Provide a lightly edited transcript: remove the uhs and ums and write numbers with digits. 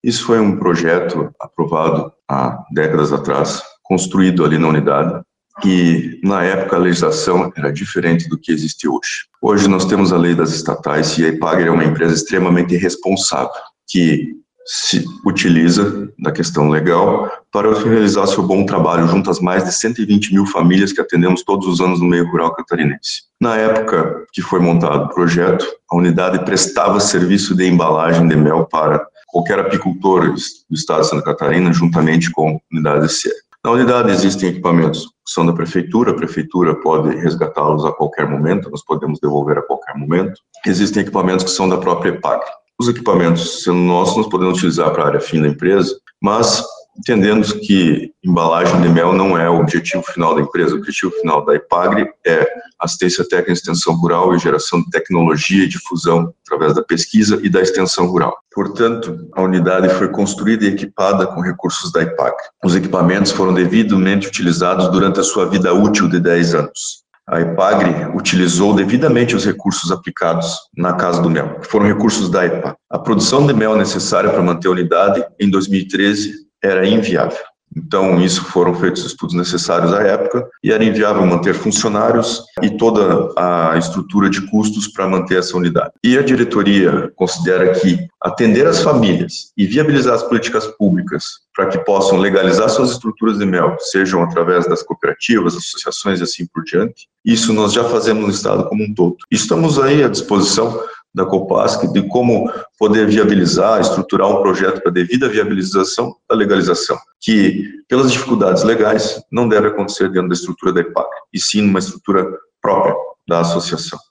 Isso foi um projeto aprovado há décadas atrás, construído ali na unidade, e na época a legislação era diferente do que existe hoje. Hoje nós temos a lei das estatais e a IPAGRE é uma empresa extremamente responsável, que se utiliza da questão legal para realizar seu bom trabalho junto às mais de 120 mil famílias que atendemos todos os anos no meio rural catarinense. Na época que foi montado o projeto, a unidade prestava serviço de embalagem de mel para qualquer apicultor do estado de Santa Catarina, juntamente com a unidade de SIE. Na unidade existem equipamentos que são da prefeitura, a prefeitura pode resgatá-los a qualquer momento, nós podemos devolver a qualquer momento. Existem equipamentos que são da própria IPAGRE. Os equipamentos, sendo nossos, nós podemos utilizar para a área fim da empresa, mas entendemos que embalagem de mel não é o objetivo final da empresa. O objetivo final da IPAGRE é assistência técnica, extensão rural e geração de tecnologia e difusão através da pesquisa e da extensão rural. Portanto, a unidade foi construída e equipada com recursos da IPAGRE. Os equipamentos foram devidamente utilizados durante a sua vida útil de 10 anos. A IPAGRE utilizou devidamente os recursos aplicados na Casa do Mel, que foram recursos da IPA. A produção de mel necessária para manter a unidade, em 2013, era inviável. Então, isso foram feitos estudos necessários à época e era inviável manter funcionários e toda a estrutura de custos para manter essa unidade. E a diretoria considera que atender as famílias e viabilizar as políticas públicas para que possam legalizar suas estruturas de mel, sejam através das cooperativas, associações e assim por diante, isso nós já fazemos no estado como um todo. E estamos aí à disposição da Copasc de como poder viabilizar, estruturar um projeto para devida viabilização da legalização, que, pelas dificuldades legais, não deve acontecer dentro da estrutura da IPAGRE, e sim numa estrutura própria da associação.